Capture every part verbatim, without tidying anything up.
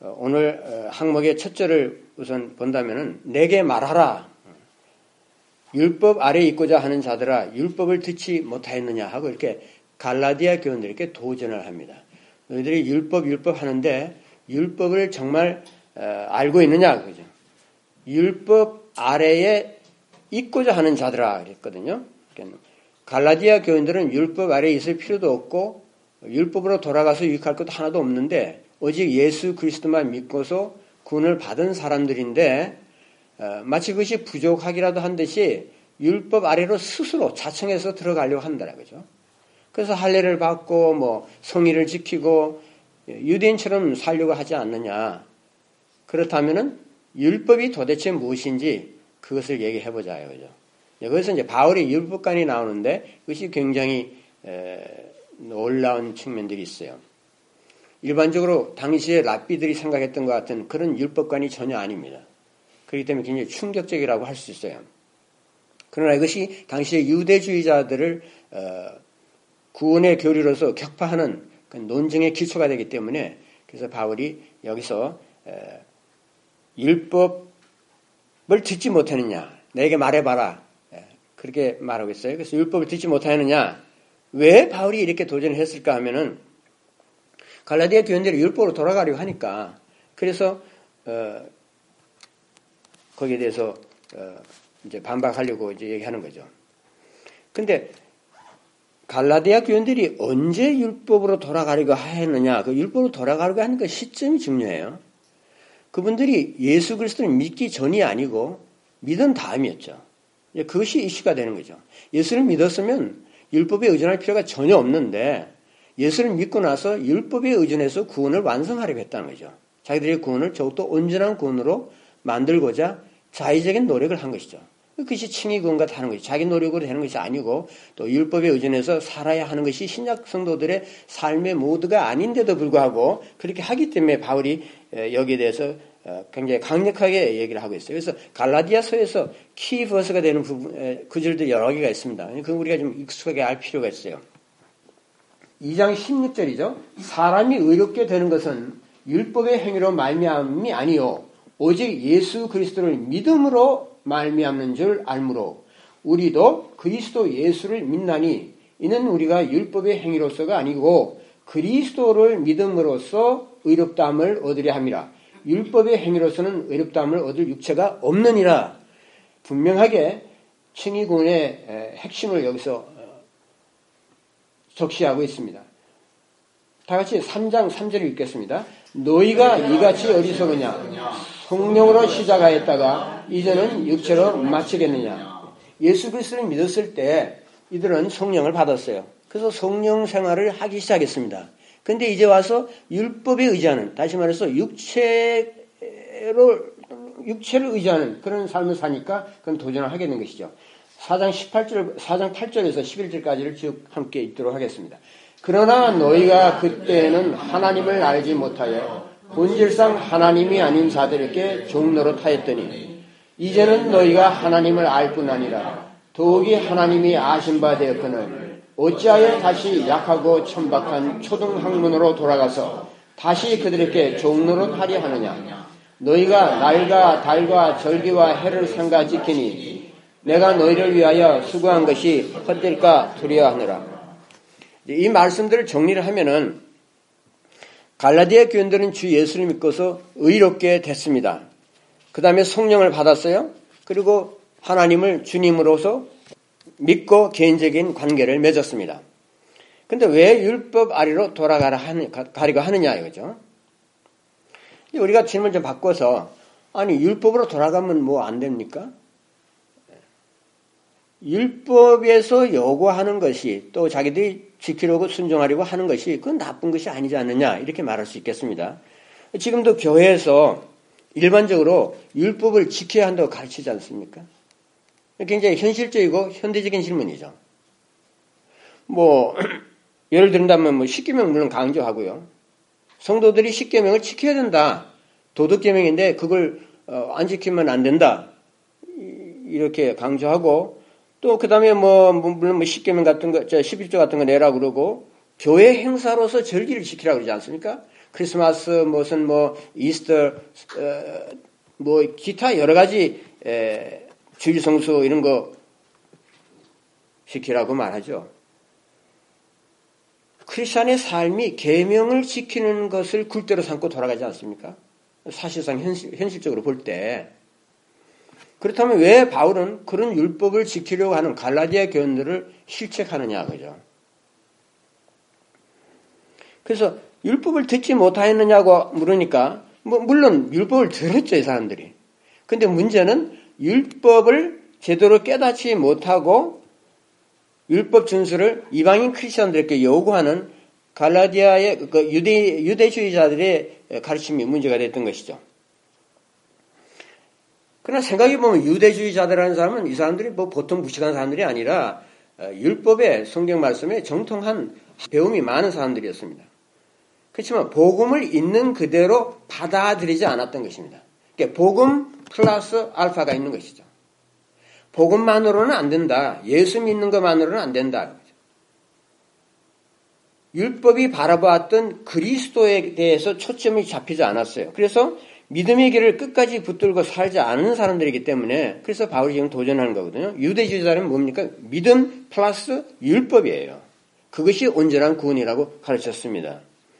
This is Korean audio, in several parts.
오늘 항목의 첫 절을 우선 본다면은 내게 말하라. 율법 아래에 있고자 하는 자들아 율법을 듣지 못하였느냐 하고 이렇게 갈라디아 교인들에게 도전을 합니다. 너희들이 율법 율법 하는데 율법을 정말 알고 있느냐 그죠? 율법 아래에 있고자 하는 자들아 그랬거든요. 갈라디아 교인들은 율법 아래에 있을 필요도 없고 율법으로 돌아가서 유익할 것도 하나도 없는데 오직 예수 그리스도만 믿고서 구원을 받은 사람들인데 어, 마치 그것이 부족하기라도 한 듯이 율법 아래로 스스로 자청해서 들어가려고 한다는 거죠. 그래서 할례를 받고 뭐 성의를 지키고 유대인처럼 살려고 하지 않느냐. 그렇다면은 율법이 도대체 무엇인지 그것을 얘기해 보자요, 그죠? 거기서 이제 바울의 율법관이 나오는데 그것이 굉장히 에, 놀라운 측면들이 있어요. 일반적으로 당시에 랍비들이 생각했던 것 같은 그런 율법관이 전혀 아닙니다. 그렇기 때문에 굉장히 충격적이라고 할 수 있어요. 그러나 이것이 당시의 유대주의자들을 어, 구원의 교리로서 격파하는 그 논증의 기초가 되기 때문에 그래서 바울이 여기서 에, 율법을 듣지 못하느냐 내게 말해봐라 에, 그렇게 말하고 있어요. 그래서 율법을 듣지 못하느냐 왜 바울이 이렇게 도전을 했을까 하면은 갈라디아 교인들이 율법으로 돌아가려고 하니까 그래서 어, 거기에 대해서 어, 이제 반박하려고 이제 얘기하는 거죠. 근데 갈라디아 교인들이 언제 율법으로 돌아가려고 했느냐? 그 율법으로 돌아가려고 하는 그 시점이 중요해요. 그분들이 예수 그리스도를 믿기 전이 아니고 믿은 다음이었죠. 그것이 이슈가 되는 거죠. 예수를 믿었으면 율법에 의존할 필요가 전혀 없는데 예수를 믿고 나서 율법에 의존해서 구원을 완성하려고 했다는 거죠. 자기들의 구원을 더욱더 온전한 구원으로 만들고자 자의적인 노력을 한 것이죠. 그것이 칭의 구원과 다른 것이죠. 자기 노력으로 되는 것이 아니고 또 율법에 의존해서 살아야 하는 것이 신약 성도들의 삶의 모두가 아닌데도 불구하고 그렇게 하기 때문에 바울이 여기에 대해서 굉장히 강력하게 얘기를 하고 있어요. 그래서 갈라디아서에서 키버스가 되는 부분, 구절도 여러 개가 있습니다. 그건 우리가 좀 익숙하게 알 필요가 있어요. 이 장 십육 절이죠. 사람이 의롭게 되는 것은 율법의 행위로 말미암음이 아니요 오직 예수 그리스도를 믿음으로 말미암는 줄 알므로 우리도 그리스도 예수를 믿나니 이는 우리가 율법의 행위로서가 아니고 그리스도를 믿음으로써 의롭다함을 얻으려 함이라. 율법의 행위로서는 의롭다함을 얻을 육체가 없느니라. 분명하게 칭의구원의 핵심을 여기서 적시하고 있습니다. 다 같이 삼 장 삼 절을 읽겠습니다. 너희가 이같이 어리석으냐 성령으로 시작하였다가 이제는 육체로 마치겠느냐. 예수 그리스도를 믿었을 때 이들은 성령을 받았어요. 그래서 성령 생활을 하기 시작했습니다. 그런데 이제 와서 율법에 의지하는, 다시 말해서 육체로 육체를 의지하는 그런 삶을 사니까 그건 도전을 하게 된 것이죠. 사 장 십팔 절, 사 장 팔 절에서 십일 절까지를 쭉 함께 읽도록 하겠습니다. 그러나 너희가 그때는 하나님을 알지 못하여 본질상 하나님이 아닌 자들에게 종노릇하였더니 이제는 너희가 하나님을 알 뿐 아니라 더욱이 하나님이 아신 바 되었거늘 어찌하여 다시 약하고 천박한 초등학문으로 돌아가서 다시 그들에게 종노릇하려 하느냐. 너희가 날과 달과 절기와 해를 삼가 지키니 내가 너희를 위하여 수고한 것이 헛될까 두려워하느라. 이 말씀들을 정리를 하면은 갈라디아 교인들은 주 예수를 믿고서 의롭게 됐습니다. 그 다음에 성령을 받았어요. 그리고 하나님을 주님으로서 믿고 개인적인 관계를 맺었습니다. 근데 왜 율법 아래로 돌아가라 하느, 가려고 하느냐 이거죠. 우리가 질문 좀 바꿔서 아니 율법으로 돌아가면 뭐 안 됩니까? 율법에서 요구하는 것이 또 자기들이 지키려고 순종하려고 하는 것이 그건 나쁜 것이 아니지 않느냐 이렇게 말할 수 있겠습니다. 지금도 교회에서 일반적으로 율법을 지켜야 한다고 가르치지 않습니까? 굉장히 현실적이고 현대적인 질문이죠. 뭐 예를 들면 뭐 십계명 물론 강조하고요. 성도들이 십계명을 지켜야 된다. 도덕계명인데 그걸 안 지키면 안 된다. 이렇게 강조하고 또 그 다음에 뭐 물론 뭐 십계명 같은 거, 십일 조 같은 거 내라 그러고 교회 행사로서 절기를 지키라 그러지 않습니까? 크리스마스 무슨 뭐 이스터 어, 뭐 기타 여러 가지 에, 주일 성수 이런 거 시키라고 말하죠. 크리스천의 삶이 계명을 지키는 것을 굴대로 삼고 돌아가지 않습니까? 사실상 현실, 현실적으로 볼 때. 그렇다면 왜 바울은 그런 율법을 지키려고 하는 갈라디아 교인들을 실책하느냐, 그죠? 그래서 율법을 듣지 못하였느냐고 물으니까, 뭐, 물론 율법을 들었죠, 이 사람들이. 근데 문제는 율법을 제대로 깨닫지 못하고 율법 준수를 이방인 크리스천들에게 요구하는 갈라디아의 그 유대, 유대주의자들의 가르침이 문제가 됐던 것이죠. 그러나 생각해보면 유대주의자들이라는 사람은 이 사람들이 뭐 보통 무식한 사람들이 아니라 율법의 성경 말씀에 정통한 배움이 많은 사람들이었습니다. 그렇지만 복음을 있는 그대로 받아들이지 않았던 것입니다. 그러니까 복음 플러스 알파가 있는 것이죠. 복음만으로는 안 된다. 예수 믿는 것만으로는 안 된다. 율법이 바라보았던 그리스도에 대해서 초점이 잡히지 않았어요. 그래서 믿음의 길을 끝까지 붙들고 살지 않은 사람들이기 때문에 그래서 바울이 지금 도전하는 거거든요. 유대주의자는 뭡니까? 믿음 플러스 율법이에요. 그것이 온전한 구원이라고 가르쳤습니다.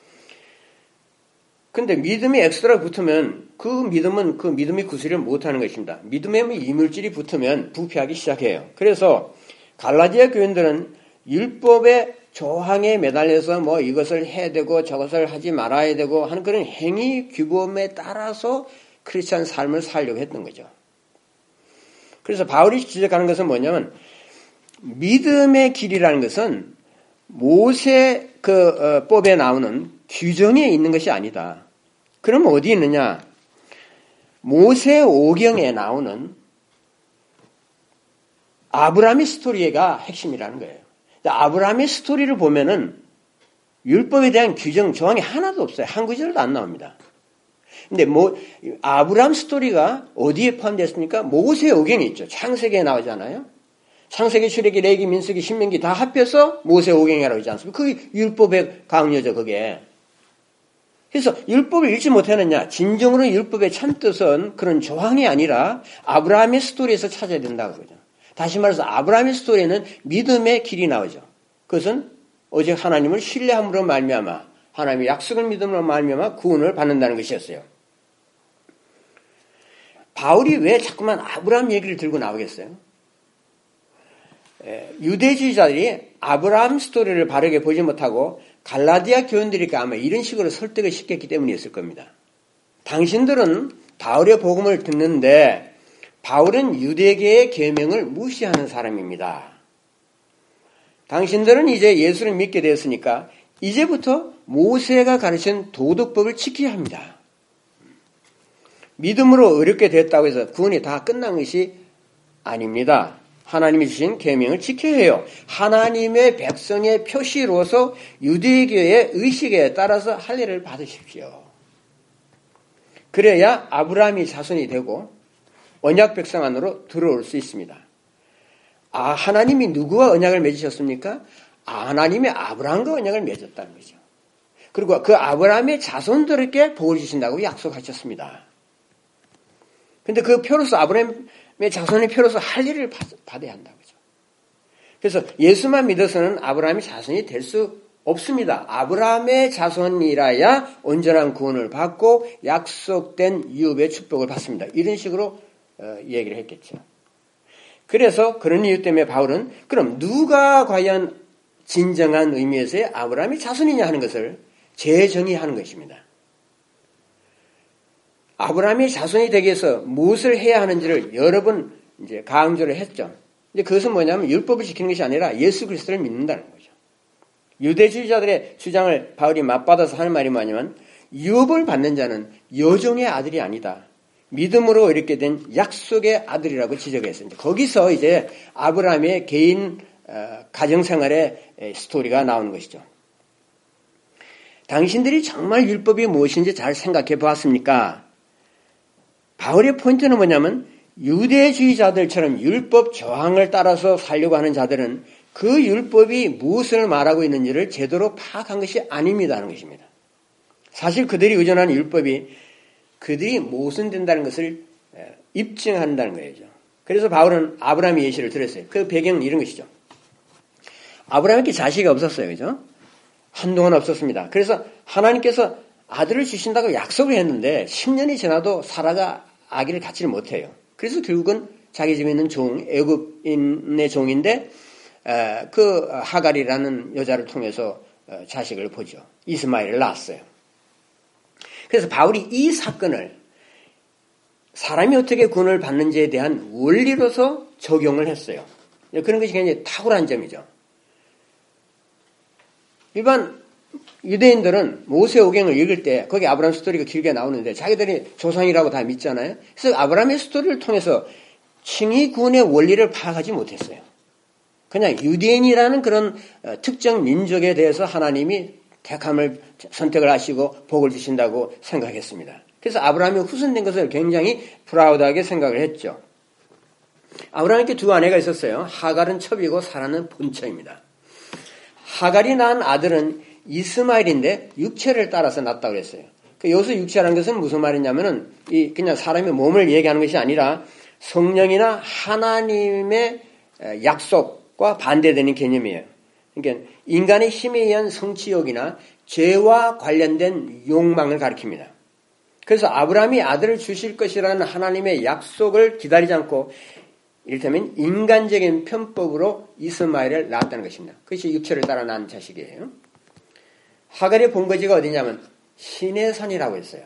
근데 믿음이 엑스트라 붙으면 그 믿음은 그 믿음이 구슬을 못하는 것입니다. 믿음에 이물질이 붙으면 부패하기 시작해요. 그래서 갈라디아 교인들은 율법의 조항에 매달려서 뭐 이것을 해야 되고 저것을 하지 말아야 되고 하는 그런 행위 규범에 따라서 크리스찬 삶을 살려고 했던 거죠. 그래서 바울이 지적하는 것은 뭐냐면 믿음의 길이라는 것은 모세 그 어, 법에 나오는 규정에 있는 것이 아니다. 그럼 어디 있느냐? 모세오경에 나오는 아브라함의 스토리가 핵심이라는 거예요. 아브라함의 스토리를 보면은 율법에 대한 규정 조항이 하나도 없어요. 한 구절도 안 나옵니다. 근데 뭐 아브라함 스토리가 어디에 포함됐습니까? 모세오경에 있죠. 창세기에 나오잖아요. 창세기, 출애기, 레위기, 민수기, 신명기 다 합해서 모세오경이라고 하지 않습니까? 그게 율법의 강요죠, 그게. 그래서 율법을 읽지 못했느냐? 진정으로 율법의 참뜻은 그런 조항이 아니라 아브라함의 스토리에서 찾아야 된다고 그러죠. 다시 말해서 아브라함의 스토리에는 믿음의 길이 나오죠. 그것은 오직 하나님을 신뢰함으로 말미암아 하나님의 약속을 믿음으로 말미암아 구원을 받는다는 것이었어요. 바울이 왜 자꾸만 아브라함 얘기를 들고 나오겠어요? 유대주의자들이 아브라함 스토리를 바르게 보지 못하고 갈라디아 교인들이니까 아마 이런 식으로 설득을 시켰기 때문이었을 겁니다. 당신들은 바울의 복음을 듣는데 바울은 유대계의 계명을 무시하는 사람입니다. 당신들은 이제 예수를 믿게 되었으니까 이제부터 모세가 가르친 도덕법을 지켜야 합니다. 믿음으로 어렵게 됐다고 해서 구원이 다 끝난 것이 아닙니다. 하나님이 주신 계명을 지켜야 해요. 하나님의 백성의 표시로서 유대교의 의식에 따라서 할례를 받으십시오. 그래야 아브라함이 자손이 되고 언약 백성 안으로 들어올 수 있습니다. 아, 하나님이 누구와 언약을 맺으셨습니까? 아, 하나님이 아브라함과 언약을 맺었다는 거죠. 그리고 그 아브라함의 자손들에게 복을 주신다고 약속하셨습니다. 근데 그 표로서 아브라함의 자손의 표로서 할례를 받아야 한다고 그죠. 그래서 예수만 믿어서는 아브라함의 자손이 될 수 없습니다. 아브라함의 자손이라야 온전한 구원을 받고 약속된 유업의 축복을 받습니다. 이런 식으로 어, 얘기를 했겠죠. 그래서 그런 이유 때문에 바울은 그럼 누가 과연 진정한 의미에서의 아브라함의 자손이냐 하는 것을 재정의하는 것입니다. 아브라함의 자손이 되기 위해서 무엇을 해야 하는지를 여러 번 이제 강조를 했죠. 이제 그것은 뭐냐면 율법을 지키는 것이 아니라 예수 그리스도를 믿는다는 거죠. 유대주의자들의 주장을 바울이 맞받아서 하는 말이 뭐냐면 유업을 받는 자는 여종의 아들이 아니다. 믿음으로 이렇게 된 약속의 아들이라고 지적했어요. 거기서 이제 아브라함의 개인 가정생활의 스토리가 나오는 것이죠. 당신들이 정말 율법이 무엇인지 잘 생각해 보았습니까? 바울의 포인트는 뭐냐면 유대주의자들처럼 율법 조항을 따라서 살려고 하는 자들은 그 율법이 무엇을 말하고 있는지를 제대로 파악한 것이 아닙니다 하는 것입니다. 사실 그들이 의존하는 율법이 그들이 모순된다는 것을 입증한다는 거예요. 그래서 바울은 아브라함의 예시를 들었어요. 그 배경은 이런 것이죠. 아브라함께 자식이 없었어요. 그죠? 한동안 없었습니다. 그래서 하나님께서 아들을 주신다고 약속을 했는데 십 년이 지나도 사라가 아기를 갖지를 못해요. 그래서 결국은 자기 집에 있는 종, 애굽인의 종인데 그 하갈이라는 여자를 통해서 자식을 보죠. 이스마엘을 낳았어요. 그래서 바울이 이 사건을 사람이 어떻게 구원을 받는지에 대한 원리로서 적용을 했어요. 그런 것이 굉장히 탁월한 점이죠. 일반 유대인들은 모세오경을 읽을 때 거기 아브라함 스토리가 길게 나오는데 자기들이 조상이라고 다 믿잖아요. 그래서 아브라함의 스토리를 통해서 칭의 구원의 원리를 파악하지 못했어요. 그냥 유대인이라는 그런 특정 민족에 대해서 하나님이 택함을 선택을 하시고 복을 주신다고 생각했습니다. 그래서 아브라함이 후손된 것을 굉장히 프라우드하게 생각을 했죠. 아브라함께 두 아내가 있었어요. 하갈은 첩이고 사라는 본처입니다. 하갈이 낳은 아들은 이스마엘인데 육체를 따라서 낳았다고 그랬어요. 여기서 육체라는 것은 무슨 말이냐면은 이 그냥 사람의 몸을 얘기하는 것이 아니라 성령이나 하나님의 약속과 반대되는 개념이에요. 그러니까 인간의 힘에 의한 성취욕이나 죄와 관련된 욕망을 가리킵니다. 그래서 아브라함이 아들을 주실 것이라는 하나님의 약속을 기다리지 않고 이를테면 인간적인 편법으로 이스마엘을 낳았다는 것입니다. 그것이 육체를 따라 낳은 자식이에요. 하갈의 본거지가 어디냐면 시내산이라고 했어요.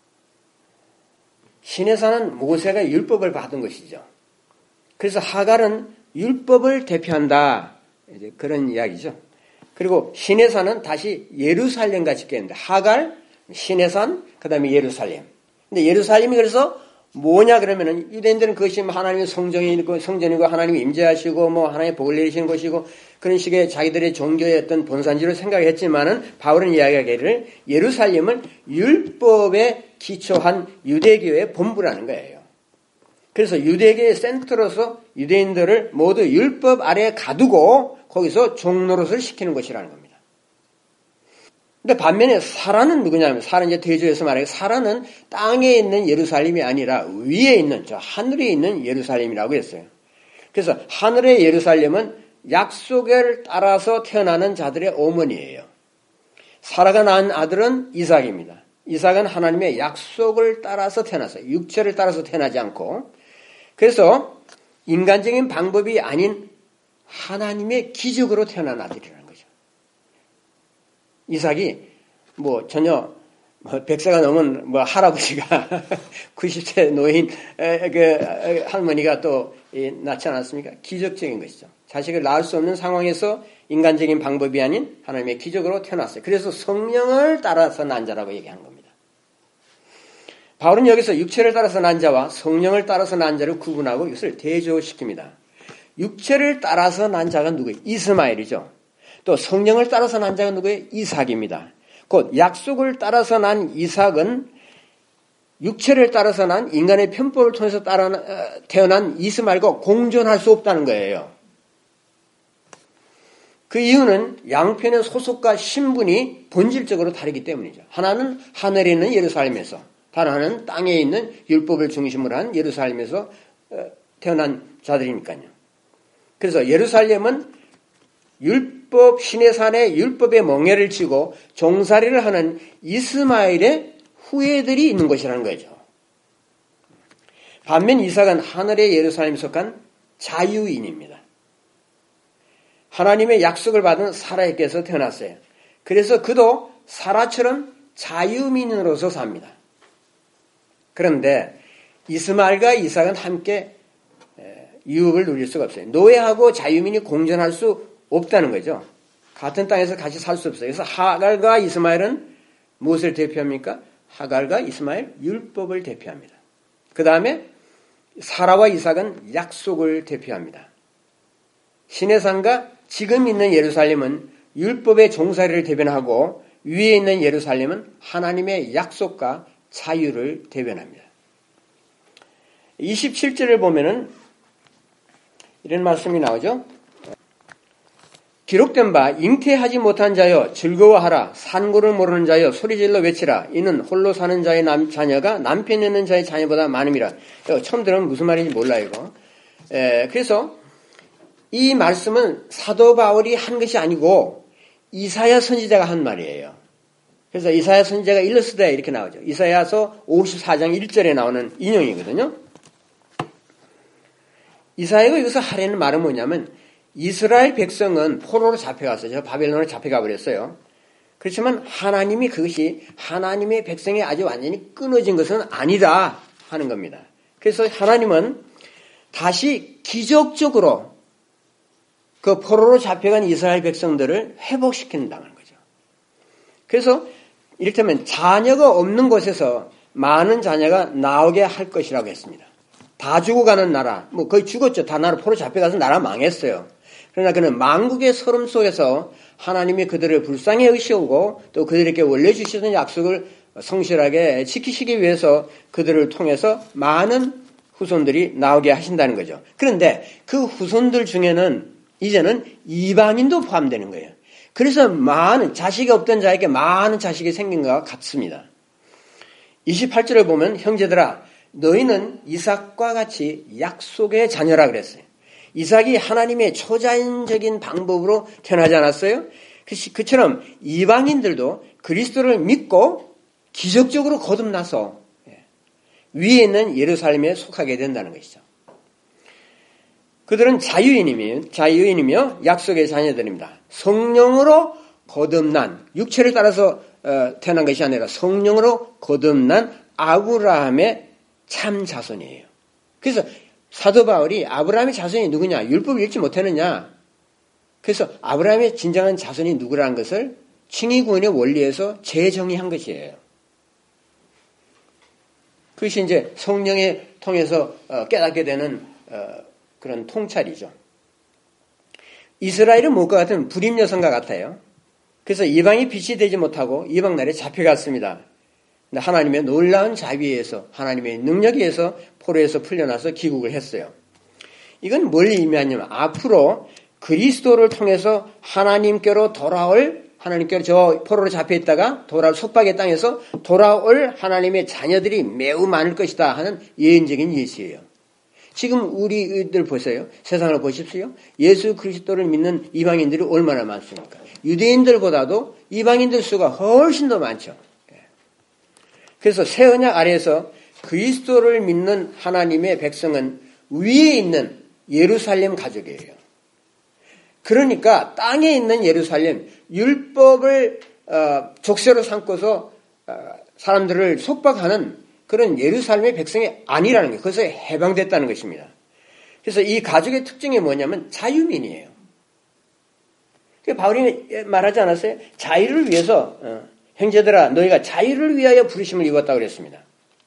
시내산은 모세가 율법을 받은 것이죠. 그래서 하갈은 율법을 대표한다. 이제 그런 이야기죠. 그리고 시내산은 다시 예루살렘 같이 겠는데 하갈, 시내산, 그 다음에 예루살렘. 근데 예루살렘이 그래서 뭐냐 그러면은 유대인들은 그것이 하나님의 성전이고 성전이고 하나님이 임재하시고 뭐 하나님의 복을 내리시는 것이고 그런 식의 자기들의 종교의 어떤 본산지로 생각했지만은 바울은 이야기하기를 예루살렘은 율법에 기초한 유대교의 본부라는 거예요. 그래서 유대교의 센터로서 유대인들을 모두 율법 아래에 가두고 거기서 종노릇을 시키는 것이라는 겁니다. 근데 반면에 사라는 누구냐면 사라는 이제 대조해서 말하면 사라는 땅에 있는 예루살렘이 아니라 위에 있는 저 하늘에 있는 예루살렘이라고 했어요. 그래서 하늘의 예루살렘은 약속을 따라서 태어나는 자들의 어머니예요. 사라가 낳은 아들은 이삭입니다. 이삭은 하나님의 약속을 따라서 태어났어요. 육체를 따라서 태어나지 않고. 그래서 인간적인 방법이 아닌 하나님의 기적으로 태어난 아들이라는 거죠. 이삭이 뭐 전혀 뭐 백 세가 넘은 뭐 할아버지가 구십 세 노인 그 할머니가 또 낳지 않았습니까? 기적적인 것이죠. 자식을 낳을 수 없는 상황에서 인간적인 방법이 아닌 하나님의 기적으로 태어났어요. 그래서 성령을 따라서 난 자라고 얘기한 겁니다. 바울은 여기서 육체를 따라서 난 자와 성령을 따라서 난 자를 구분하고 이것을 대조시킵니다. 육체를 따라서 난 자가 누구예요? 이스마엘이죠. 또 성령을 따라서 난 자가 누구예요? 이삭입니다. 곧 약속을 따라서 난 이삭은 육체를 따라서 난 인간의 편법을 통해서 따라, 태어난 이스마엘과 공존할 수 없다는 거예요. 그 이유는 양편의 소속과 신분이 본질적으로 다르기 때문이죠. 하나는 하늘에 있는 예루살렘에서, 다른 하나는 땅에 있는 율법을 중심으로 한 예루살렘에서 태어난 자들이니까요. 그래서 예루살렘은 율법, 시내산의 율법의 멍에를 치고 종살이를 하는 이스마엘의 후예들이 있는 것이라는 거죠. 반면 이삭은 하늘의 예루살렘에 속한 자유인입니다. 하나님의 약속을 받은 사라에게서 태어났어요. 그래서 그도 사라처럼 자유민으로서 삽니다. 그런데 이스마엘과 이삭은 함께 유업을 누릴 수가 없어요. 노예하고 자유민이 공존할 수 없다는 거죠. 같은 땅에서 같이 살 수 없어요. 그래서 하갈과 이스마엘은 무엇을 대표합니까? 하갈과 이스마엘 율법을 대표합니다. 그 다음에 사라와 이삭은 약속을 대표합니다. 시내산과 지금 있는 예루살렘은 율법의 종살이를 대변하고 위에 있는 예루살렘은 하나님의 약속과 자유를 대변합니다. 이십칠 절을 보면은 이런 말씀이 나오죠. 기록된 바 잉태하지 못한 자여 즐거워하라. 산고를 모르는 자여 소리질러 외치라. 이는 홀로 사는 자의 남, 자녀가 남편 있는 자의 자녀보다 많음이라. 처음 들으면 무슨 말인지 몰라 이거. 에, 그래서 이 말씀은 사도 바울이 한 것이 아니고 이사야 선지자가 한 말이에요. 그래서 이사야 선지자가 일러스되 이렇게 나오죠. 이사야서 오십사 장 일 절에 나오는 인용이거든요. 이사야가 여기서 하려는 말은 뭐냐면 이스라엘 백성은 포로로 잡혀갔어요. 저 바벨론으로 잡혀가 버렸어요. 그렇지만 하나님이 그것이 하나님의 백성이 아주 완전히 끊어진 것은 아니다 하는 겁니다. 그래서 하나님은 다시 기적적으로 그 포로로 잡혀간 이스라엘 백성들을 회복시킨다는 거죠. 그래서 이를테면 자녀가 없는 곳에서 많은 자녀가 나오게 할 것이라고 했습니다. 다 죽어가는 나라, 뭐 거의 죽었죠. 다 나라 포로 잡혀가서 나라 망했어요. 그러나 그는 만국의 서름 속에서 하나님이 그들을 불쌍히 여기시고 또 그들에게 원래 주시던 약속을 성실하게 지키시기 위해서 그들을 통해서 많은 후손들이 나오게 하신다는 거죠. 그런데 그 후손들 중에는 이제는 이방인도 포함되는 거예요. 그래서 많은 자식이 없던 자에게 많은 자식이 생긴 것과 같습니다. 이십팔 절을 보면 형제들아 너희는 이삭과 같이 약속의 자녀라 그랬어요. 이삭이 하나님의 초자연적인 방법으로 태어나지 않았어요? 그처럼 이방인들도 그리스도를 믿고 기적적으로 거듭나서 위에 있는 예루살렘에 속하게 된다는 것이죠. 그들은 자유인이며, 자유인이며 약속의 자녀들입니다. 성령으로 거듭난, 육체를 따라서 태어난 것이 아니라 성령으로 거듭난 아브라함의 참 자손이에요. 그래서 사도 바울이 아브라함의 자손이 누구냐? 율법을 읽지 못했느냐? 그래서 아브라함의 진정한 자손이 누구라는 것을 칭의구원의 원리에서 재정의한 것이에요. 그것이 이제 성령에 통해서 깨닫게 되는 그런 통찰이죠. 이스라엘은 무엇과 같은 불임 여성과 같아요. 그래서 이방이 빛이 되지 못하고 이방 나라에 잡혀갔습니다. 하나님의 놀라운 자비에서 하나님의 능력에 의해서 포로에서 풀려나서 귀국을 했어요. 이건 뭘 의미하냐면 앞으로 그리스도를 통해서 하나님께로 돌아올 하나님께로 저 포로로 잡혀있다가 돌아올 속박의 땅에서 돌아올 하나님의 자녀들이 매우 많을 것이다 하는 예언적인 예시예요. 지금 우리들 보세요. 세상을 보십시오. 예수 그리스도를 믿는 이방인들이 얼마나 많습니까? 유대인들보다도 이방인들 수가 훨씬 더 많죠. 그래서 새 언약 아래에서 그리스도를 믿는 하나님의 백성은 위에 있는 예루살렘 가족이에요. 그러니까 땅에 있는 예루살렘, 율법을 어, 족쇄로 삼고서 어, 사람들을 속박하는 그런 예루살렘의 백성이 아니라는 거예요. 그래서 해방됐다는 것입니다. 그래서 이 가족의 특징이 뭐냐면 자유민이에요. 바울이 말하지 않았어요? 자유를 위해서 어, 형제들아 너희가 자유를 위하여 부르심을 입었다고 그랬습니다.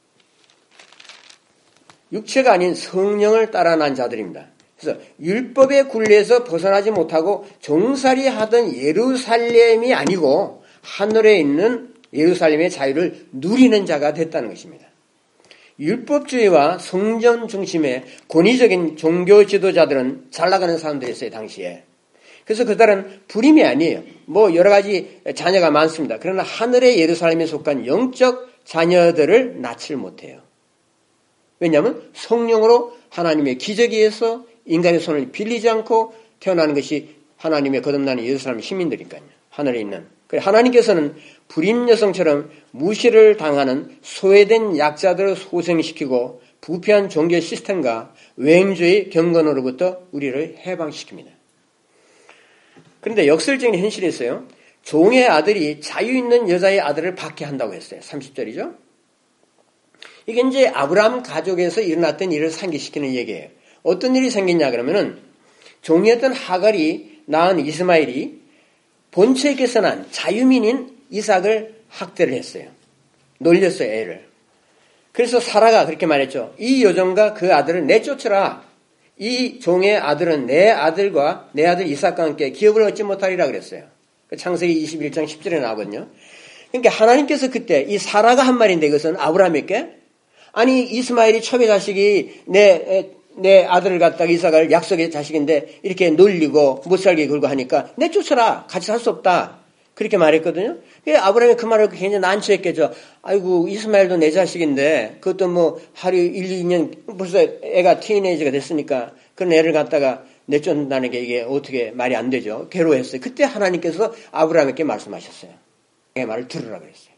육체가 아닌 성령을 따라 난 자들입니다. 그래서 율법의 굴레에서 벗어나지 못하고 종살이 하던 예루살렘이 아니고 하늘에 있는 예루살렘의 자유를 누리는 자가 됐다는 것입니다. 율법주의와 성전 중심의 권위적인 종교 지도자들은 잘 나가는 사람들이었어요, 당시에. 그래서 그들은 불임이 아니에요. 뭐 여러 가지 자녀가 많습니다. 그러나 하늘의 예루살렘에 속한 영적 자녀들을 낳지를 못해요. 왜냐하면 성령으로 하나님의 기적에 의해서 인간의 손을 빌리지 않고 태어나는 것이 하나님의 거듭나는 예루살렘 시민들이니까요. 하늘에 있는. 하나님께서는 불임 여성처럼 무시를 당하는 소외된 약자들을 소생시키고 부패한 종교 시스템과 외행주의 경건으로부터 우리를 해방시킵니다. 그런데 역설적인 현실이 있어요. 종의 아들이 자유 있는 여자의 아들을 받게 한다고 했어요. 삼십 절이죠. 이게 이제 아브라함 가족에서 일어났던 일을 상기시키는 얘기예요. 어떤 일이 생겼냐 그러면은 종이었던 하갈이 낳은 이스마엘이 본처에게서 난 자유민인 이삭을 학대를 했어요. 놀렸어요, 애를. 그래서 사라가 그렇게 말했죠. 이 여종과 그 아들을 내쫓으라. 이 종의 아들은 내 아들과 내 아들 이삭과 함께 기업을 얻지 못하리라 그랬어요. 창세기 이십일 장 십 절에 나오거든요. 그러니까 하나님께서 그때 이 사라가 한 말인데 이것은 아브라함에게 아니 이스마엘이 초대 자식이 내 내 아들을 갖다가 이삭을 약속의 자식인데 이렇게 놀리고 못살게 굴고 하니까 내쫓아라. 같이 살 수 없다. 그렇게 말했거든요. 아브라함이 그 말을 굉장히 난처했겠죠. 아이고 이스마엘도 내 자식인데 그것도 뭐 하루 일, 이 년 벌써 애가 티네이저가 됐으니까 그런 애를 갖다가 내쫓는다는 게 이게 어떻게 말이 안 되죠. 괴로워했어요. 그때 하나님께서 아브라함에게 말씀하셨어요. 내 말을 들으라 그랬어요.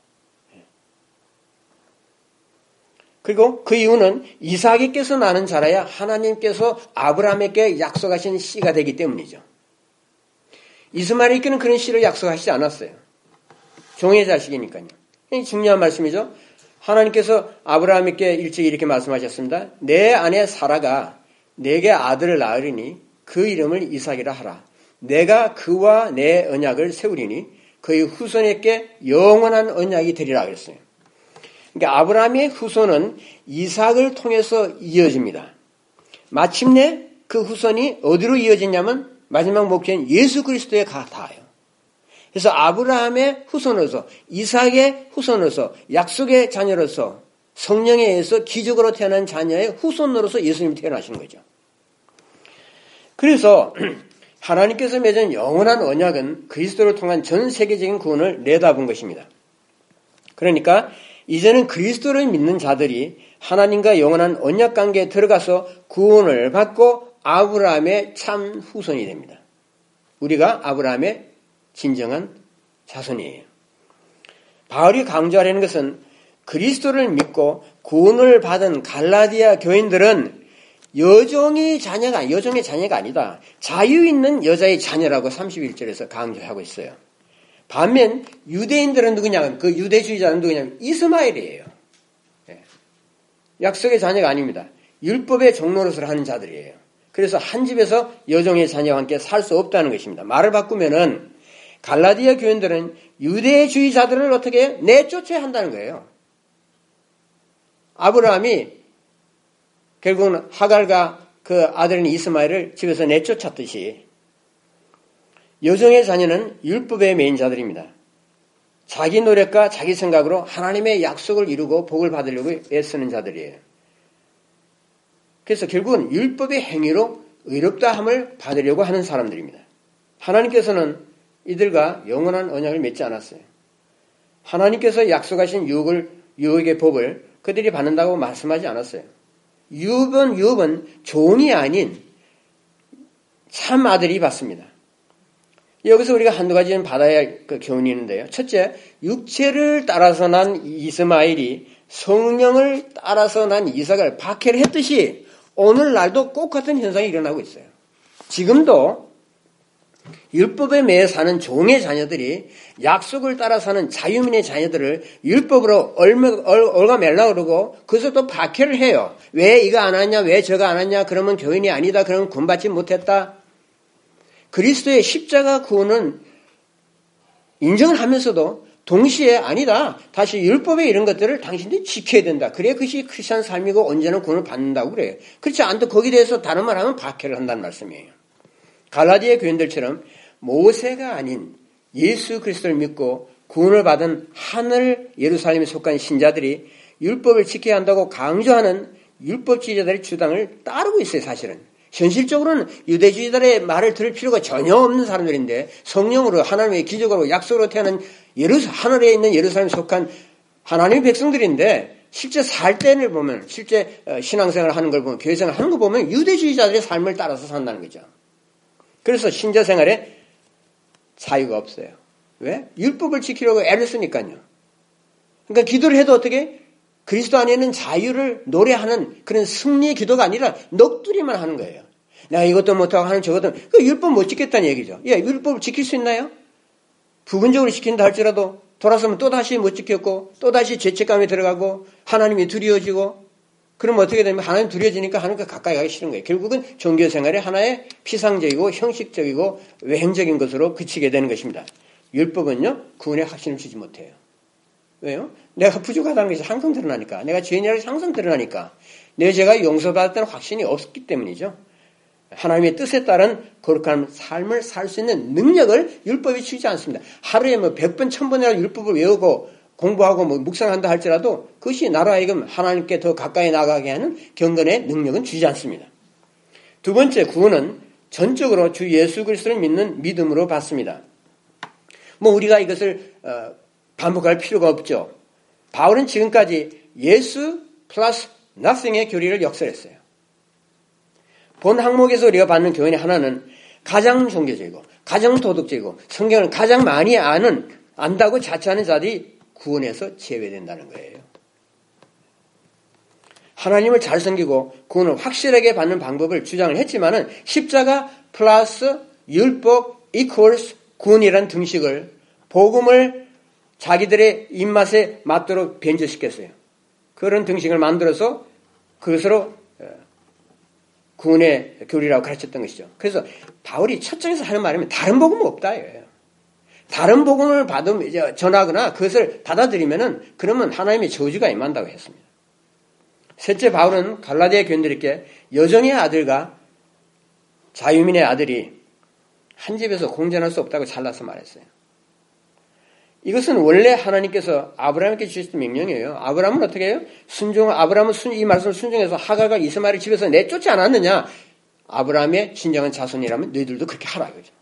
그리고 그 이유는 이삭에게서 나는 자라야 하나님께서 아브라함에게 약속하신 씨가 되기 때문이죠. 이스마엘에게는 그런 씨를 약속하시지 않았어요. 종의 자식이니까요. 중요한 말씀이죠. 하나님께서 아브라함에게 일찍 이렇게 말씀하셨습니다. 내 아내 사라가 내게 아들을 낳으리니 그 이름을 이삭이라 하라. 내가 그와 내 언약을 세우리니 그의 후손에게 영원한 언약이 되리라 그랬어요. 그러니까 아브라함의 후손은 이삭을 통해서 이어집니다. 마침내 그 후손이 어디로 이어지냐면 마지막 목표인 예수 그리스도에 가 닿아요. 그래서 아브라함의 후손으로서 이삭의 후손으로서 약속의 자녀로서 성령에 의해서 기적으로 태어난 자녀의 후손으로서 예수님이 태어나신 거죠. 그래서 하나님께서 맺은 영원한 언약은 그리스도를 통한 전 세계적인 구원을 내다본 것입니다. 그러니까 이제는 그리스도를 믿는 자들이 하나님과 영원한 언약 관계에 들어가서 구원을 받고 아브라함의 참 후손이 됩니다. 우리가 아브라함의 진정한 자손이에요. 바울이 강조하려는 것은 그리스도를 믿고 구원을 받은 갈라디아 교인들은 여종의 자녀가, 여종의 자녀가 아니다. 자유 있는 여자의 자녀라고 삼십일 절에서 강조하고 있어요. 반면 유대인들은 누구냐? 그 유대주의자는 누구냐면 이스마엘이에요. 약속의 자녀가 아닙니다. 율법의 종노릇을 하는 자들이에요. 그래서 한 집에서 여종의 자녀와 함께 살 수 없다는 것입니다. 말을 바꾸면은 갈라디아 교인들은 유대주의자들을 어떻게 내쫓아야 한다는 거예요. 아브라함이 결국은 하갈과 그 아들인 이스마엘을 집에서 내쫓았듯이 여종의 자녀는 율법의 매인자들입니다. 자기 노력과 자기 생각으로 하나님의 약속을 이루고 복을 받으려고 애쓰는 자들이에요. 그래서 결국은 율법의 행위로 의롭다함을 받으려고 하는 사람들입니다. 하나님께서는 이들과 영원한 언약을 맺지 않았어요. 하나님께서 약속하신 유업을, 유업의 법을 그들이 받는다고 말씀하지 않았어요. 유업은, 유업은 종이 아닌 참 아들이 받습니다. 여기서 우리가 한두 가지는 받아야 할 그 교훈이 있는데요. 첫째, 육체를 따라서 난 이스마엘이 성령을 따라서 난 이삭을 박해를 했듯이 오늘날도 똑같은 현상이 일어나고 있어요. 지금도 율법에 매여 사는 종의 자녀들이 약속을 따라 사는 자유민의 자녀들을 율법으로 얽어매려고 그러고 그래서 또 박해를 해요. 왜 이거 안 하냐? 왜 저거 안 하냐? 그러면 교인이 아니다. 그러면 구원받지 못했다. 그리스도의 십자가 구원은 인정을 하면서도 동시에 아니다. 다시 율법의 이런 것들을 당신들이 지켜야 된다. 그래야 그것이 크리스찬 삶이고 언제나 구원을 받는다고 그래요. 그렇지 않다. 거기에 대해서 다른 말 하면 박해를 한다는 말씀이에요. 갈라디아 교인들처럼 모세가 아닌 예수 그리스도를 믿고 구원을 받은 하늘 예루살렘에 속한 신자들이 율법을 지켜야 한다고 강조하는 율법주의자들의 주장을 따르고 있어요. 사실은. 현실적으로는 유대주의자들의 말을 들을 필요가 전혀 없는 사람들인데 성령으로 하나님의 기적으로 약속으로 태어난 예루사, 하늘에 있는 예루살렘에 속한 하나님의 백성들인데 실제 살 때를 보면 실제 신앙생활을 하는 걸 보면 교회생활을 하는 거 보면 유대주의자들의 삶을 따라서 산다는 거죠. 그래서 신자 생활에 자유가 없어요. 왜? 율법을 지키려고 애를 쓰니까요. 그러니까 기도를 해도 어떻게? 그리스도 안에는 자유를 노래하는 그런 승리의 기도가 아니라 넋두리만 하는 거예요. 내가 이것도 못하고 하는 저것도 그 율법 못 지켰다는 얘기죠. 예, 율법을 지킬 수 있나요? 부분적으로 지킨다 할지라도 돌아서면 또다시 못 지켰고 또다시 죄책감에 들어가고 하나님이 두려워지고 그러면 어떻게 되면 하나님 두려워지니까 하나님과 가까이 가기 싫은 거예요. 결국은 종교생활의 하나의 피상적이고 형식적이고 외형적인 것으로 그치게 되는 것입니다. 율법은요. 구원의 확신을 주지 못해요. 왜요? 내가 부족하다는 것이 항상 드러나니까. 내가 죄인이라는 것이 항상 드러나니까. 내 죄가 용서받았다는 확신이 없기 때문이죠. 하나님의 뜻에 따른 거룩한 삶을 살 수 있는 능력을 율법이 주지 않습니다. 하루에 뭐 백 번, 천 번이라도 율법을 외우고 공부하고 뭐 묵상한다 할지라도 그것이 나로 하여금 하나님께 더 가까이 나가게 하는 경건의 능력은 주지 않습니다. 두 번째 구원은 전적으로 주 예수 그리스도를 믿는 믿음으로 받습니다. 뭐 우리가 이것을 어, 반복할 필요가 없죠. 바울은 지금까지 예수 플러스 nothing의 교리를 역설했어요. 본 항목에서 우리가 받는 교훈의 하나는 가장 종교적이고 가장 도덕적이고 성경을 가장 많이 아는 안다고 자처하는 자들이 구원에서 제외된다는 거예요. 하나님을 잘 섬기고 구원을 확실하게 받는 방법을 주장을 했지만은 십자가 플러스 율법 equals 구원이라는 등식을 복음을 자기들의 입맛에 맞도록 변질시켰어요. 그런 등식을 만들어서 그것으로 구원의 교리라고 가르쳤던 것이죠. 그래서 바울이 첫 장에서 하는 말이면 다른 복음은 없다. 예요. 다른 복음을 받으면 전하거나 그것을 받아들이면은 그러면 하나님의 저주가 임한다고 했습니다. 셋째, 바울은 갈라디아 교인들에게 여정의 아들과 자유민의 아들이 한 집에서 공존할 수 없다고 잘라서 말했어요. 이것은 원래 하나님께서 아브라함에게 주셨던 명령이에요. 아브라함은 어떻게 해요? 순종, 아브라함은 순, 이 말씀을 순종해서 하갈과 이스마엘을 집에서 내쫓지 않았느냐? 아브라함의 진정한 자손이라면 너희들도 그렇게 하라 이거죠.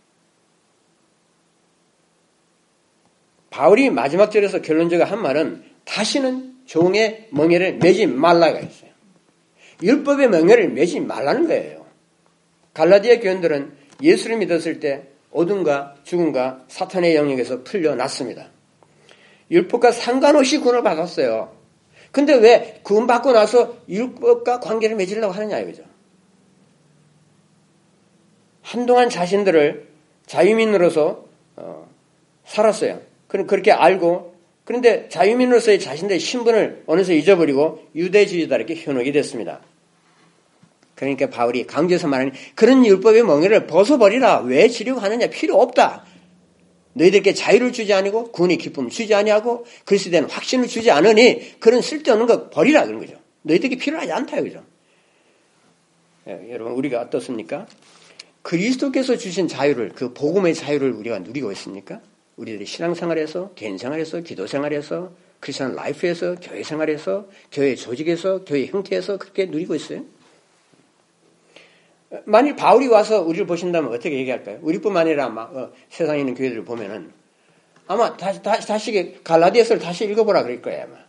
바울이 마지막 절에서 결론적으로 한 말은 다시는 종의 멍에를 매지 말라가 있어요. 율법의 멍에를 매지 말라는 거예요. 갈라디아 교인들은 예수를 믿었을 때 어둠과 죽음과 사탄의 영역에서 풀려났습니다. 율법과 상관없이 구원을 받았어요. 근데 왜 구원받고 나서 율법과 관계를 맺으려고 하느냐 이거죠. 한동안 자신들을 자유민으로서 어, 살았어요. 그렇게 알고 그런데 자유민으로서의 자신들의 신분을 어느새 잊어버리고 유대주의자에게 현혹이 됐습니다. 그러니까 바울이 강조해서 말하는 그런 율법의 멍에를 벗어버리라. 왜 지려고 하느냐. 필요 없다. 너희들께 자유를 주지 아니고 구원의 기쁨을 주지 아니하고 그리스도에 대한 확신을 주지 않으니 그런 쓸데없는 거 버리라 그런 거죠. 너희들에게 필요하지 않다 이거죠. 예, 여러분 우리가 어떻습니까? 그리스도께서 주신 자유를 그 복음의 자유를 우리가 누리고 있습니까? 우리들이 신앙생활에서 개인생활에서 기도생활에서 크리스천 라이프에서 교회생활에서 교회 조직에서 교회 형태에서 그렇게 누리고 있어요? 만일 바울이 와서 우리를 보신다면 어떻게 얘기할까요? 우리뿐만 아니라 아마 어, 세상에 있는 교회들을 보면은 아마 다시 다시 다시 갈라디아서를 다시 읽어보라 그럴 거예요 아마.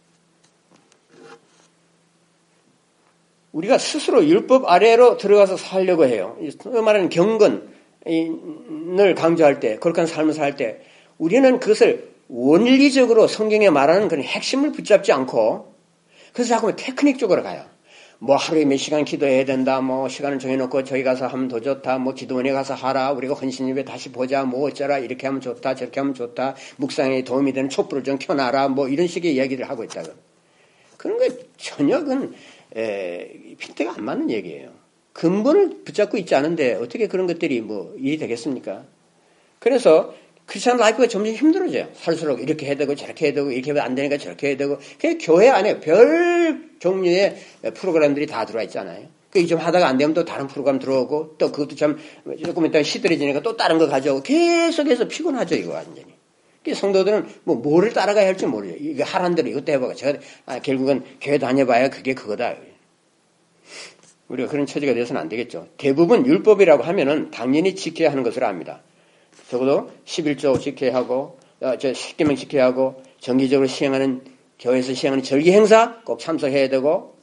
우리가 스스로 율법 아래로 들어가서 살려고 해요. 그 말하는 경건을 강조할 때, 거룩한 삶을 살 때 우리는 그것을 원리적으로 성경에 말하는 그런 핵심을 붙잡지 않고 그래서 자꾸 테크닉적으로 가요. 뭐 하루에 몇 시간 기도해야 된다. 뭐 시간을 정해놓고 저기 가서 하면 더 좋다. 뭐 기도원에 가서 하라. 우리가 헌신예배 다시 보자. 뭐 어쩌라. 이렇게 하면 좋다. 저렇게 하면 좋다. 묵상에 도움이 되는 촛불을 좀 켜놔라. 뭐 이런 식의 이야기를 하고 있다고. 그런 거 전혀 그건 핀트가 안 맞는 얘기예요. 근본을 붙잡고 있지 않은데 어떻게 그런 것들이 뭐 일이 되겠습니까? 그래서 크리스천 라이프가 점점 힘들어져요. 살수록 이렇게 해야 되고 저렇게 해야 되고 이렇게 하면 안 되니까 저렇게 해야 되고 그게 교회 안에 별 종류의 프로그램들이 다 들어와 있잖아요. 그 좀 하다가 안 되면 또 다른 프로그램 들어오고 또 그것도 참 조금 있다가 시들해지니까 또 다른 거 가져오고 계속해서 피곤하죠 이거 완전히. 그 성도들은 뭐 뭐를 따라가야 할지 모르죠. 이거 하라는 대로 이것도 해보고 제가 아, 결국은 교회 다녀봐야 그게 그거다. 우리가 그런 처지가 돼서는 안 되겠죠. 대부분 율법이라고 하면은 당연히 지켜야 하는 것을 압니다. 적어도 십일조 지켜야 하고, 어, 저 십계명 지켜야 하고, 정기적으로 시행하는, 교회에서 시행하는 절기 행사 꼭 참석해야 되고,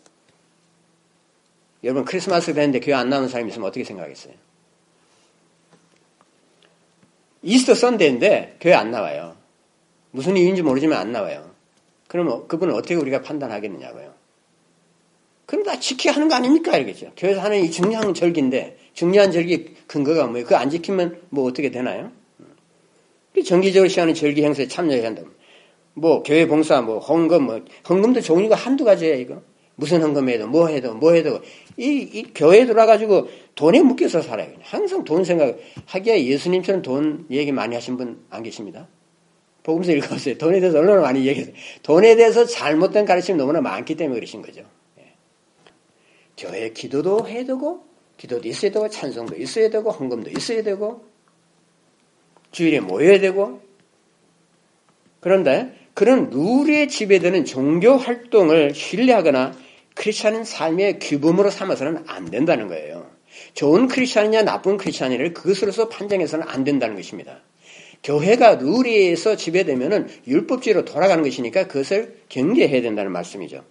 여러분 크리스마스 되는데 교회 안 나오는 사람이 있으면 어떻게 생각하겠어요? 이스터 선데이인데 교회 안 나와요. 무슨 이유인지 모르지만 안 나와요. 그러면 그분은 어떻게 우리가 판단하겠느냐고요. 그럼 다 지켜야 하는 거 아닙니까? 이러겠죠. 교회에서 하는 이 중요한 절기인데, 중요한 절기 근거가 뭐예요? 그거 안 지키면 뭐 어떻게 되나요? 정기적으로 시행하는 절기 행사에 참여해야 한다면. 뭐, 교회 봉사, 뭐, 헌금, 뭐, 헌금도 종류가 한두 가지예요, 이거. 무슨 헌금해도, 뭐 해도, 뭐 해도. 이, 이 교회에 들어와가지고 돈에 묶여서 살아요. 항상 돈 생각, 하기야 예수님처럼 돈 얘기 많이 하신 분 안 계십니다. 복음서 읽어보세요. 돈에 대해서 얼마나 많이 얘기했어요. 돈에 대해서 잘못된 가르침이 너무나 많기 때문에 그러신 거죠. 교회 기도도 해야 되고, 기도도 있어야 되고, 찬송도 있어야 되고, 헌금도 있어야 되고, 주일에 모여야 되고, 그런데 그런 룰에 지배되는 종교 활동을 신뢰하거나 크리스찬은 삶의 규범으로 삼아서는 안 된다는 거예요. 좋은 크리스찬이냐 나쁜 크리스찬이냐를 그것으로서 판정해서는 안 된다는 것입니다. 교회가 룰에서 지배되면은 율법주의로 돌아가는 것이니까 그것을 경계해야 된다는 말씀이죠.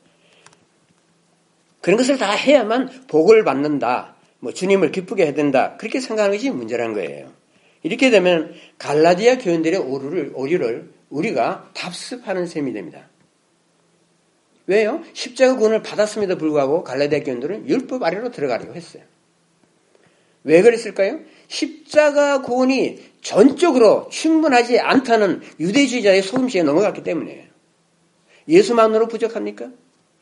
그런 것을 다 해야만 복을 받는다. 뭐 주님을 기쁘게 해야 된다. 그렇게 생각하는 것이 문제라는 거예요. 이렇게 되면 갈라디아 교인들의 오류를, 오류를 우리가 답습하는 셈이 됩니다. 왜요? 십자가 구원을 받았음에도 불구하고 갈라디아 교인들은 율법 아래로 들어가려고 했어요. 왜 그랬을까요? 십자가 구원이 전적으로 충분하지 않다는 유대주의자의 속임수에 넘어갔기 때문이에요. 예수만으로 부족합니까?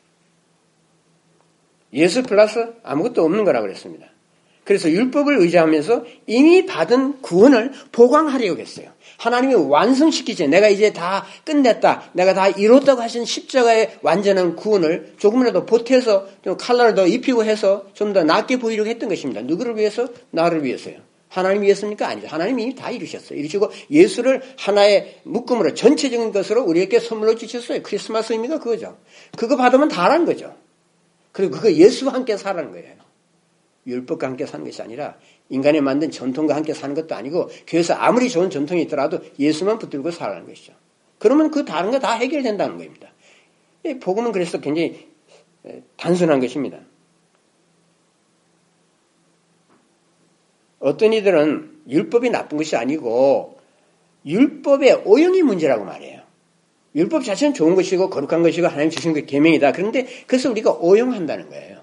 예수 플러스 아무것도 없는 거라고 그랬습니다. 그래서 율법을 의지하면서 이미 받은 구원을 보강하려고 했어요. 하나님이 완성시키지, 내가 이제 다 끝냈다, 내가 다 이뤘다고 하신 십자가의 완전한 구원을 조금이라도 보태서 좀 칼라를 더 입히고 해서 좀 더 낫게 보이려고 했던 것입니다. 누구를 위해서? 나를 위해서요. 하나님 위해서입니까? 아니죠. 하나님이 이미 다 이루셨어요. 이루시고 예수를 하나의 묶음으로 전체적인 것으로 우리에게 선물로 주셨어요. 크리스마스 의미가 그거죠. 그거 받으면 다라는 거죠. 그리고 그거 예수와 함께 사라는 거예요. 율법과 함께 사는 것이 아니라 인간이 만든 전통과 함께 사는 것도 아니고 교회에서 아무리 좋은 전통이 있더라도 예수만 붙들고 살아가는 것이죠. 그러면 그 다른 거 다 해결된다는 겁니다. 복음은 그래서 굉장히 단순한 것입니다. 어떤 이들은 율법이 나쁜 것이 아니고 율법의 오용이 문제라고 말해요. 율법 자체는 좋은 것이고 거룩한 것이고 하나님 주신 그 계명이다. 그런데 그래서 우리가 오용한다는 거예요.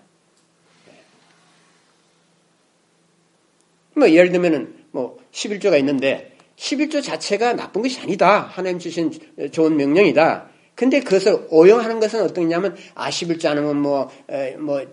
뭐 예를 들면은 뭐 십일조가 있는데 십일조 자체가 나쁜 것이 아니다. 하나님 주신 좋은 명령이다. 근데 그것을 오용하는 것은 어떤 거냐면 아 십일조 안 하면 뭐 뭐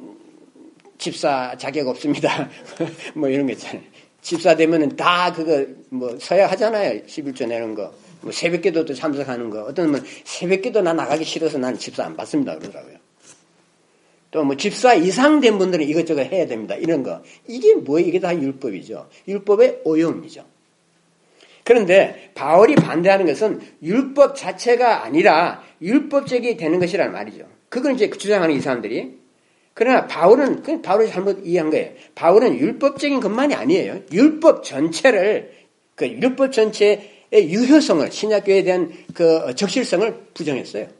집사 자격 없습니다. 뭐 이런 거 있잖아요. 집사 되면은 다 그거 뭐 서야 하잖아요. 십일조 내는 거. 뭐 새벽기도도 참석하는 거. 어떤 분 새벽기도 나 나가기 싫어서 나는 집사 안 받습니다. 그러더라고요. 또 뭐 집사 이상 된 분들은 이것저것 해야 됩니다. 이런 거. 이게 뭐예요? 이게 다 율법이죠. 율법의 오용이죠. 그런데 바울이 반대하는 것은 율법 자체가 아니라 율법적이 되는 것이라는 말이죠. 그걸 이제 주장하는 이 사람들이. 그러나 바울은, 그 바울이 잘못 이해한 거예요. 바울은 율법적인 것만이 아니에요. 율법 전체를, 그 율법 전체의 유효성을, 신약교회에 대한 그 적실성을 부정했어요.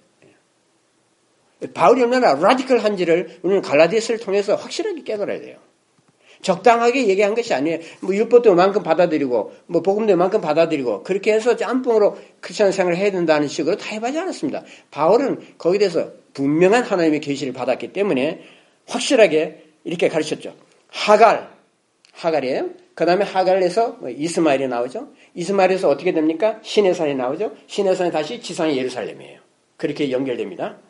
바울이 얼마나 라디컬한지를 우리는 갈라디아서를 통해서 확실하게 깨달아야 돼요. 적당하게 얘기한 것이 아니에요. 뭐 율법도 이만큼 받아들이고 뭐 복음도 이만큼 받아들이고 그렇게 해서 짬뽕으로 크리스천 생활을 해야 된다는 식으로 다 해봐지 않았습니다. 바울은 거기에 대해서 분명한 하나님의 계시를 받았기 때문에 확실하게 이렇게 가르쳤죠. 하갈, 하갈이에요. 그 다음에 하갈에서 이스마엘이 나오죠. 이스마엘에서 어떻게 됩니까? 시내산이 나오죠. 시내산이 다시 지상의 예루살렘이에요. 그렇게 연결됩니다.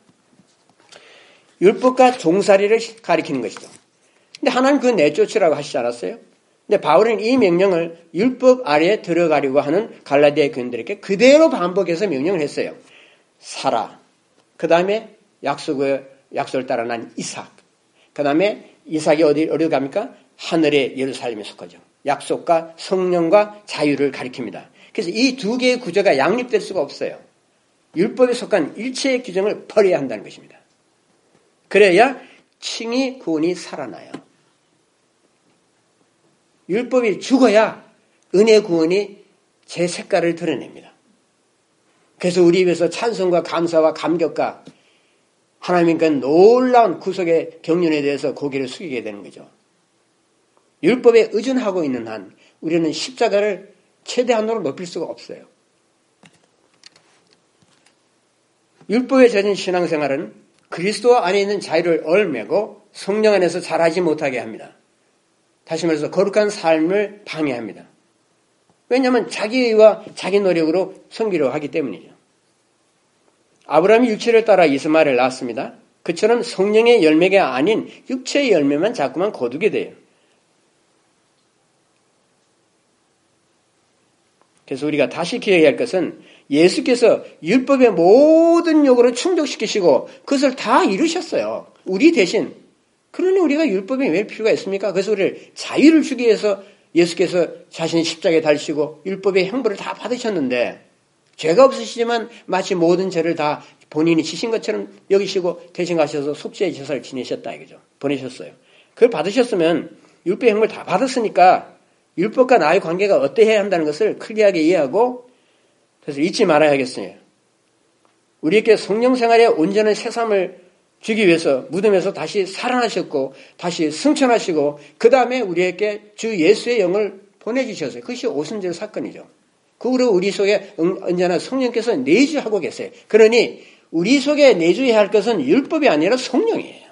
율법과 종살이를 가리키는 것이죠. 근데 하나님 그거 내쫓으라고 하시지 않았어요? 근데 바울은 이 명령을 율법 아래에 들어가려고 하는 갈라디아 교인들에게 그대로 반복해서 명령을 했어요. 사라. 그 다음에 약속을, 약속을 따라 난 이삭. 그 다음에 이삭이 어디, 어디로 갑니까? 하늘의 예루살렘에 속하죠. 약속과 성령과 자유를 가리킵니다. 그래서 이 두 개의 구조가 양립될 수가 없어요. 율법에 속한 일체의 규정을 버려야 한다는 것입니다. 그래야 칭의 구원이 살아나요. 율법이 죽어야 은혜 구원이 제 색깔을 드러냅니다. 그래서 우리 입에서 찬송과 감사와 감격과 하나님께 놀라운 구속의 경륜에 대해서 고개를 숙이게 되는 거죠. 율법에 의존하고 있는 한 우리는 십자가를 최대한으로 높일 수가 없어요. 율법에 젖은 신앙생활은 그리스도 안에 있는 자유를 얼매고 성령 안에서 잘하지 못하게 합니다. 다시 말해서 거룩한 삶을 방해합니다. 왜냐하면 자기와 자기 노력으로 섬기려고 하기 때문이죠. 아브라함이 육체를 따라 이스마엘을 낳았습니다. 그처럼 성령의 열매가 아닌 육체의 열매만 자꾸만 거두게 돼요. 그래서 우리가 다시 기억해야 할 것은 예수께서 율법의 모든 요구를 충족시키시고 그것을 다 이루셨어요. 우리 대신. 그러니 우리가 율법이 왜 필요가 있습니까? 그래서 우리를 자유를 주기 위해서 예수께서 자신이 십자가에 달리시고 율법의 형벌을 다 받으셨는데 죄가 없으시지만 마치 모든 죄를 다 본인이 지신 것처럼 여기시고 대신 가셔서 속죄의 제사를 지내셨다 이거죠. 보내셨어요. 그걸 받으셨으면 율법의 행을 다 받았으니까 율법과 나의 관계가 어떠해야 한다는 것을 클리어하게 이해하고 그래서 잊지 말아야겠어요. 우리에게 성령 생활에 온전한 새삼을 주기 위해서 무덤에서 다시 살아나셨고 다시 승천하시고 그 다음에 우리에게 주 예수의 영을 보내주셨어요. 그것이 오순절 사건이죠. 그 후로 우리 속에 언제나 성령께서 내주하고 계세요. 그러니 우리 속에 내주해야 할 것은 율법이 아니라 성령이에요.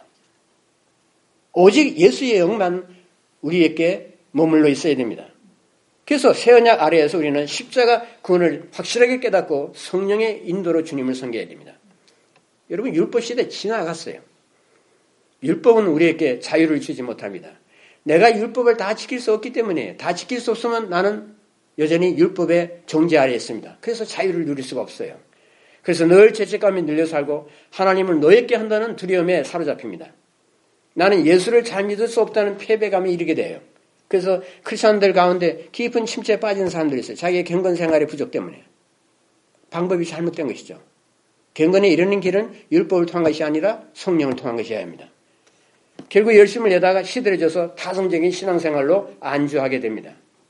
오직 예수의 영만 우리에게 머물러 있어야 됩니다. 그래서 새 언약 아래에서 우리는 십자가 구원을 확실하게 깨닫고 성령의 인도로 주님을 섬겨야 됩니다. 여러분 율법 시대 지나갔어요. 율법은 우리에게 자유를 주지 못합니다. 내가 율법을 다 지킬 수 없기 때문에 다 지킬 수 없으면 나는 여전히 율법의 정죄 아래에 있습니다. 그래서 자유를 누릴 수가 없어요. 그래서 늘 죄책감에 눌려 살고 하나님을 노엽게 한다는 두려움에 사로잡힙니다. 나는 예수를 잘 믿을 수 없다는 패배감에 이르게 돼요. 그래서 크리스천들 가운데 깊은 침체에 빠진 사람들이 있어요. 자기의 경건 생활의 부족 때문에. 방법이 잘못된 것이죠. 경건에 이르는 길은 율법을 통한 것이 아니라 성령을 통한 것이어야 합니다. 결국 열심을 내다가 시들해져서 타성적인 신앙생활로 안주하게 됩니다.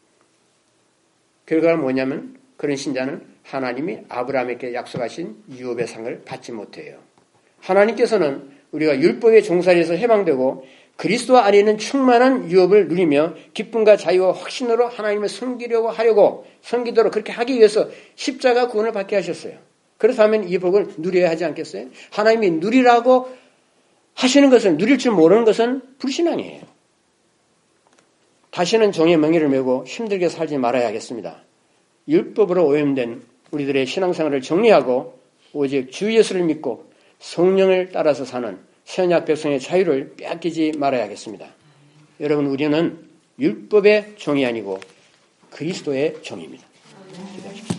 결과는 뭐냐면 그런 신자는 하나님이 아브라함에게 약속하신 유업의 상을 받지 못해요. 하나님께서는 우리가 율법의 종살이에서 해방되고 그리스도 안에 있는 충만한 유업을 누리며 기쁨과 자유와 확신으로 하나님을 섬기려고 하려고 섬기도록 그렇게 하기 위해서 십자가 구원을 받게 하셨어요. 그렇다면 이 복을 누려야 하지 않겠어요? 하나님이 누리라고 하시는 것을 누릴 줄 모르는 것은 불신앙이에요. 다시는 종의 멍에를 메고 힘들게 살지 말아야겠습니다. 율법으로 오염된 우리들의 신앙생활을 정리하고 오직 주 예수를 믿고 성령을 따라서 사는 새언약 백성의 자유를 빼앗기지 말아야겠습니다. 여러분 우리는 율법의 종이 아니고 그리스도의 종입니다. 기도하십시오.